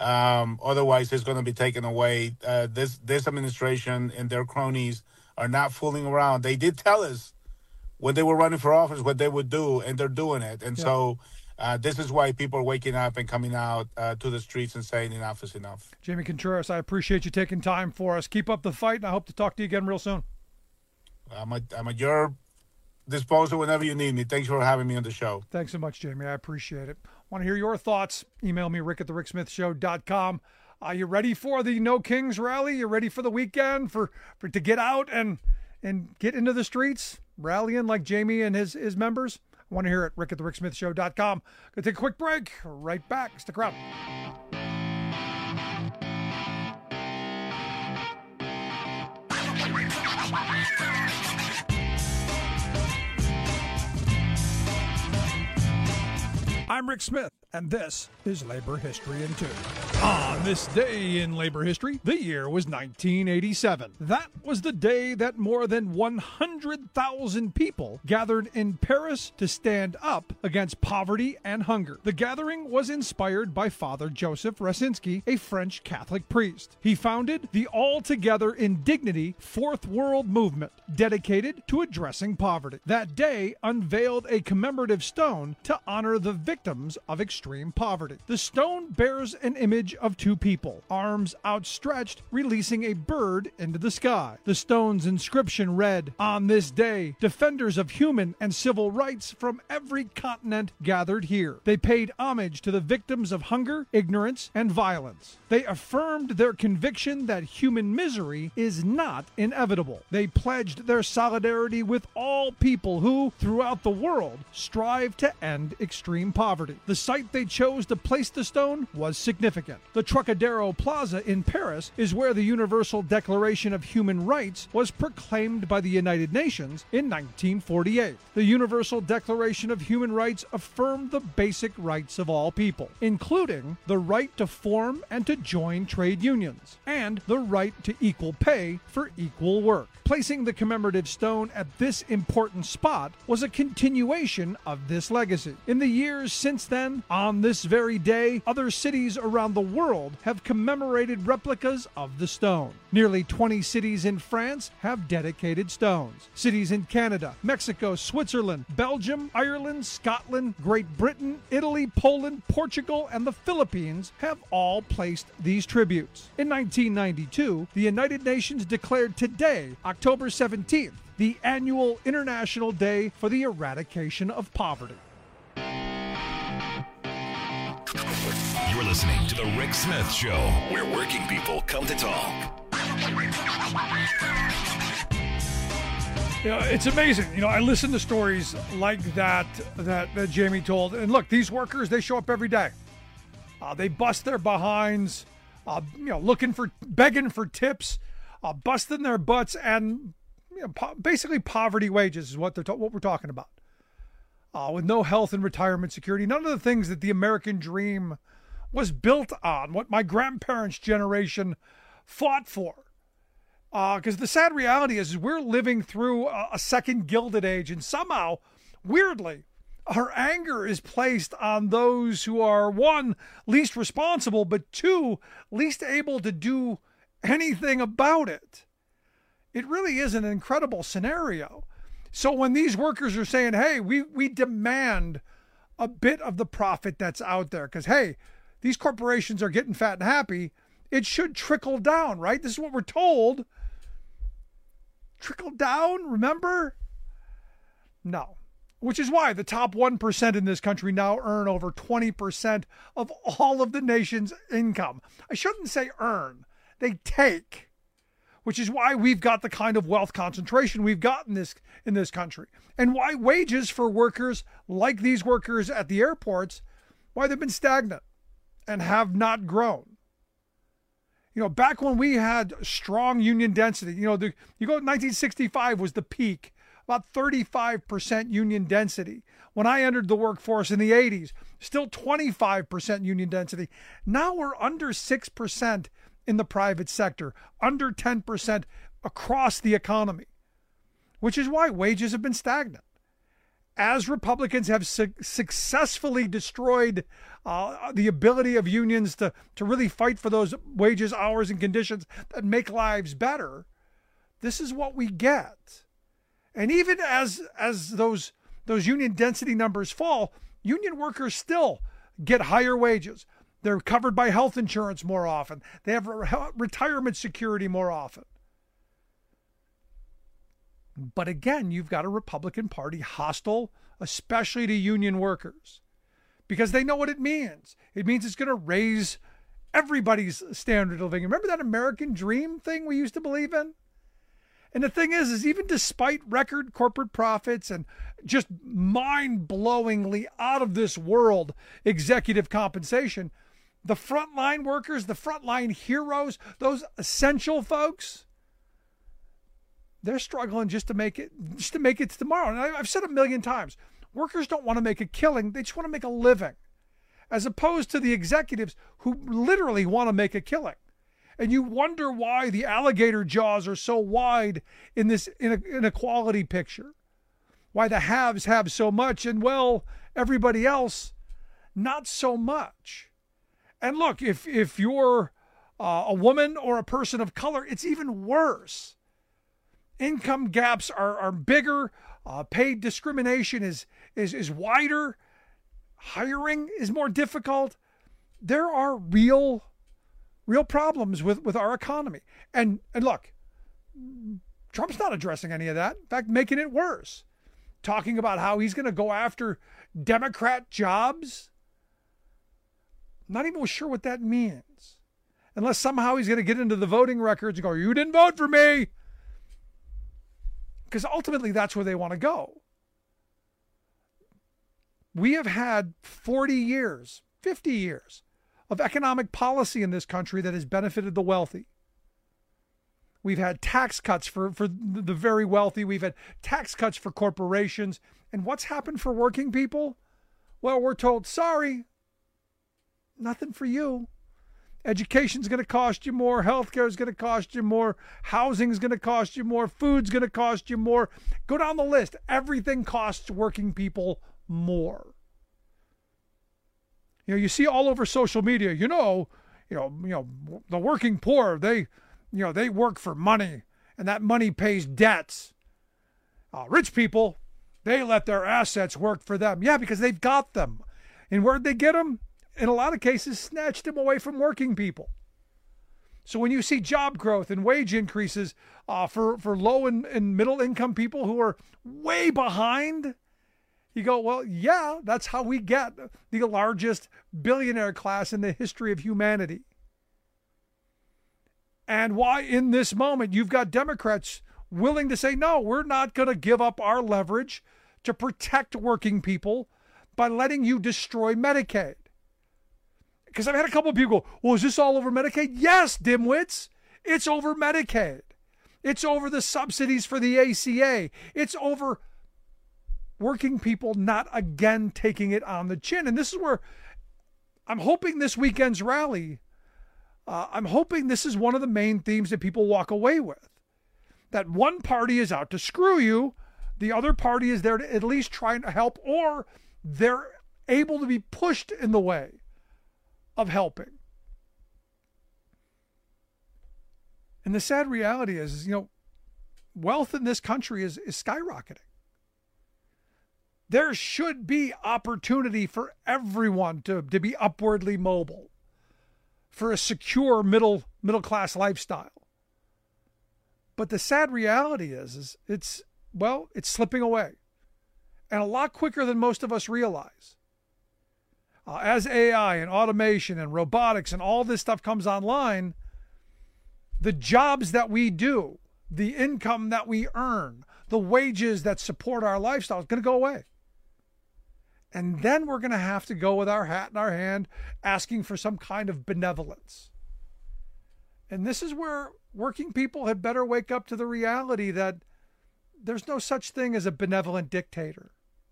Um, otherwise, it's going to be taken away. Uh, this this administration and their cronies are not fooling around. They did tell us when they were running for office what they would do, and they're doing it. And yeah. so uh, this is why people are waking up and coming out uh, to the streets and saying enough is enough. Jamie Contreras, I appreciate you taking time for us. Keep up the fight, and I hope to talk to you again real soon. I'm at, I'm at your disposal whenever you need me. Thanks for having me on the show. Thanks so much, Jamie. I appreciate it. Want to hear your thoughts? Email me, rick at the rick smith show dot com. Are you ready for the No Kings rally? You ready for the weekend for, for to get out and and get into the streets, rallying like Jamie and his, his members? I want to hear it. rick at the rick smith show dot com. Gonna take a quick break. Right back. Stick around. I'm Rick Smith, and this is Labor History in Two. On this day in labor history, the year was nineteen eighty-seven. That was the day that more than one hundred thousand people gathered in Paris to stand up against poverty and hunger. The gathering was inspired by Father Joseph Racinski, a French Catholic priest. He founded the All Together in Dignity Fourth World Movement, dedicated to addressing poverty. That day unveiled a commemorative stone to honor the victims of extreme poverty. The stone bears an image of two people, arms outstretched, releasing a bird into the sky. The stone's inscription read, "On this day, defenders of human and civil rights from every continent gathered here. They paid homage to the victims of hunger, ignorance, and violence. They affirmed their conviction that human misery is not inevitable. They pledged their solidarity with all people who, throughout the world, strive to end extreme poverty." The site they chose to place the stone was significant. The Trocadero Plaza in Paris is where the Universal Declaration of Human Rights was proclaimed by the United Nations in nineteen forty-eight. The Universal Declaration of Human Rights affirmed the basic rights of all people, including the right to form and to join trade unions, and the right to equal pay for equal work. Placing the commemorative stone at this important spot was a continuation of this legacy. In the years since then, on this very day, other cities around the world have commemorated replicas of the stone. Nearly twenty cities in France have dedicated stones. Cities in Canada, Mexico, Switzerland, Belgium, Ireland, Scotland, Great Britain, Italy, Poland, Portugal, and the Philippines have all placed these tributes. In nineteen ninety-two, the United Nations declared today, October seventeenth, the annual International Day for the Eradication of Poverty. You're listening to The Rick Smith Show, where working people come to talk. You know, it's amazing. You know, I listen to stories like that, that that Jamie told. And look, these workers, they show up every day. Uh, they bust their behinds, uh, you know, looking for, begging for tips, uh, busting their butts, and you know, po- basically poverty wages is what they're ta- what we're talking about. Uh, with no health and retirement security, none of the things that the American dream was built on, what my grandparents' generation fought for. Because uh, the sad reality is we're living through a, a second Gilded Age, and somehow, weirdly, our anger is placed on those who are, one, least responsible, but two, least able to do anything about it. It really is an incredible scenario. So when these workers are saying, hey, we, we demand a bit of the profit that's out there, because, hey, these corporations are getting fat and happy, it should trickle down, right? This is what we're told. Trickle down, remember? No. Which is why the top one percent in this country now earn over twenty percent of all of the nation's income. I shouldn't say earn, they take. Which is why we've got the kind of wealth concentration we've got in this, in this country. And why wages for workers like these workers at the airports, why they've been stagnant and have not grown. You know, back when we had strong union density, you know, the, you go nineteen sixty-five was the peak, about thirty-five percent union density. When I entered the workforce in the eighties, still twenty-five percent union density. Now we're under six percent in the private sector, under ten percent across the economy, which is why wages have been stagnant. As Republicans have su- successfully destroyed uh, the ability of unions to, to really fight for those wages, hours, and conditions that make lives better, this is what we get. And even as as those those union density numbers fall, union workers still get higher wages. They're covered by health insurance more often. They have re- retirement security more often. But again, you've got a Republican Party hostile, especially to union workers, because they know what it means. It means it's going to raise everybody's standard of living. Remember that American dream thing we used to believe in? And the thing is, is even despite record corporate profits and just mind-blowingly out of this world executive compensation, the frontline workers, the frontline heroes, those essential folks, they're struggling just to make it, just to make it to tomorrow. And I've said a million times, workers don't want to make a killing. They just want to make a living, as opposed to the executives who literally want to make a killing. And you wonder why the alligator jaws are so wide in this inequality picture, why the haves have so much and, well, everybody else, not so much. And look, if, if you're uh, a woman or a person of color, it's even worse. Income gaps are, are bigger. Uh, paid discrimination is, is, is wider. Hiring is more difficult. There are real, real problems with, with our economy. And, and look, Trump's not addressing any of that. In fact, making it worse. Talking about how he's going to go after Democrat jobs. Not even sure what that means. Unless somehow he's going to get into the voting records and go, you didn't vote for me. Because ultimately, that's where they want to go. We have had forty years, fifty years of economic policy in this country that has benefited the wealthy. We've had tax cuts for, for the very wealthy. We've had tax cuts for corporations. And what's happened for working people? Well, we're told, sorry, nothing for you. Education's going to cost you more. Healthcare is going to cost you more. Housing's going to cost you more. Food's going to cost you more. Go down the list. Everything costs working people more. You know, you see all over social media, you know, you know, you know, the working poor, they, you know, they work for money, and that money pays debts. Uh, rich people, they let their assets work for them. Yeah, because they've got them. And where'd they get them? In a lot of cases, snatched them away from working people. So when you see job growth and wage increases uh, for, for low and, and middle income people who are way behind, you go, well, yeah, that's how we get the largest billionaire class in the history of humanity. And why in this moment you've got Democrats willing to say, no, we're not going to give up our leverage to protect working people by letting you destroy Medicaid. Because I've had a couple of people go, well, is this all over Medicaid? Yes, dimwits. It's over Medicaid. It's over the subsidies for the A C A. It's over working people not again taking it on the chin. And this is where I'm hoping this weekend's rally, uh, I'm hoping this is one of the main themes that people walk away with. That one party is out to screw you, the other party is there to at least try to help, or they're able to be pushed in the way of helping. And the sad reality is, is you know, wealth in this country is, is skyrocketing. There should be opportunity for everyone to, to be upwardly mobile, for a secure middle middle class lifestyle. But the sad reality is, is it's, well, it's slipping away. And a lot quicker than most of us realize. Uh, as A I and automation and robotics and all this stuff comes online, the jobs that we do, the income that we earn, the wages that support our lifestyle is going to go away. And then we're going to have to go with our hat in our hand asking for some kind of benevolence. And this is where working people had better wake up to the reality that there's no such thing as a benevolent dictator.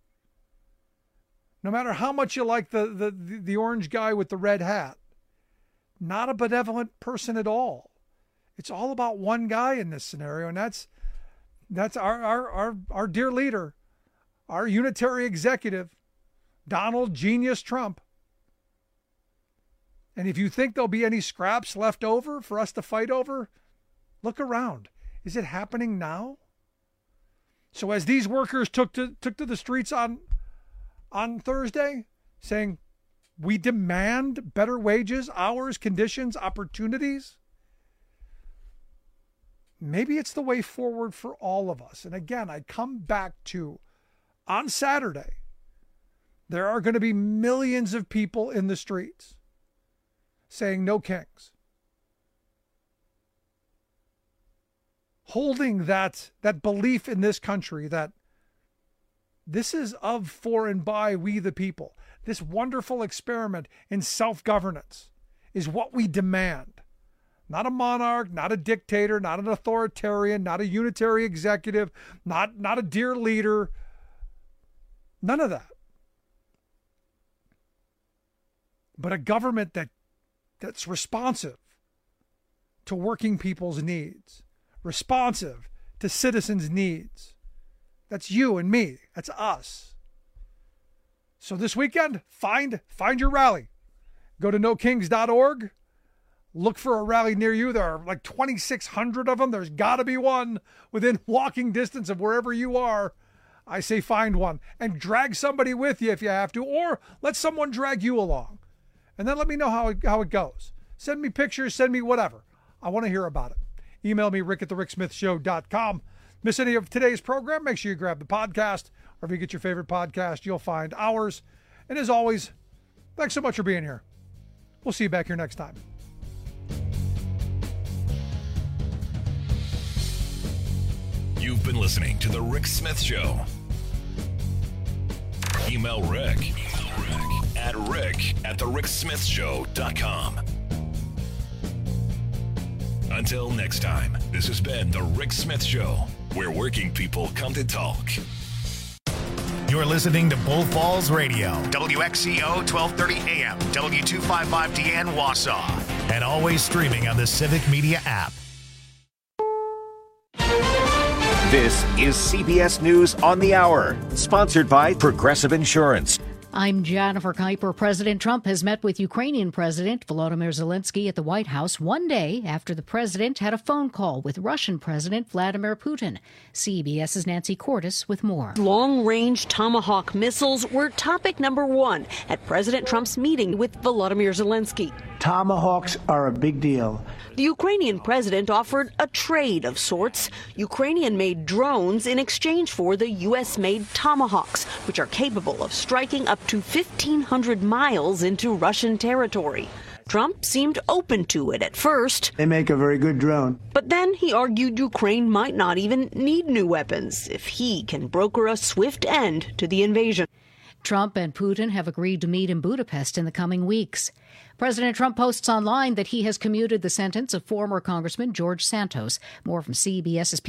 No matter how much you like the, the, the orange guy with the red hat, not a benevolent person at all. It's all about one guy in this scenario, and that's that's our our our, our dear leader, our unitary executive, Donald Genius Trump. And if you think there'll be any scraps left over for us to fight over, look around. Is it happening now? So as these workers took to took to the streets on on Thursday, saying, we demand better wages, hours, conditions, opportunities, maybe it's the way forward for all of us. And again, I come back to, on Saturday, there are going to be millions of people in the streets saying no kings. Holding that, that belief in this country that this is of, for, and by we the people. This wonderful experiment in self-governance is what we demand. Not a monarch, not a dictator, not an authoritarian, not a unitary executive, not, not a dear leader. None of that. But a government that that's responsive to working people's needs, responsive to citizens' needs. That's you and me. That's us. So this weekend, find find your rally. Go to no kings dot org. Look for a rally near you. There are like twenty-six hundred of them. There's got to be one within walking distance of wherever you are. I say find one and drag somebody with you if you have to, or let someone drag you along. And then let me know how it, how it goes. Send me pictures, send me whatever. I want to hear about it. Email me, rick at the rick smith show dot com. Miss any of today's program, make sure you grab the podcast, or if you get your favorite podcast, you'll find ours. And as always, thanks so much for being here. We'll see you back here next time. You've been listening to The Rick Smith Show. Email Rick, Email Rick at rick at the rick smith show dot com. Until next time, this has been The Rick Smith Show, where working people come to talk. You're listening to Bull Falls Radio, W X C O twelve thirty A M, W two fifty-five D N Wausau, and always streaming on the Civic Media app. This is C B S News on the Hour, sponsored by Progressive Insurance. I'm Jennifer Kuiper. President Trump has met with Ukrainian President Volodymyr Zelensky at the White House one day after the president had a phone call with Russian President Vladimir Putin. CBS's Nancy Cordes with more. Long-range Tomahawk missiles were topic number one at President Trump's meeting with Volodymyr Zelensky. Tomahawks are a big deal. The Ukrainian president offered a trade of sorts. Ukrainian-made drones in exchange for the U S-made Tomahawks, which are capable of striking up to fifteen hundred miles into Russian territory. Trump seemed open to it at first. They make a very good drone. But then he argued Ukraine might not even need new weapons if he can broker a swift end to the invasion. Trump and Putin have agreed to meet in Budapest in the coming weeks. President Trump posts online that he has commuted the sentence of former Congressman George Santos. More from CBS's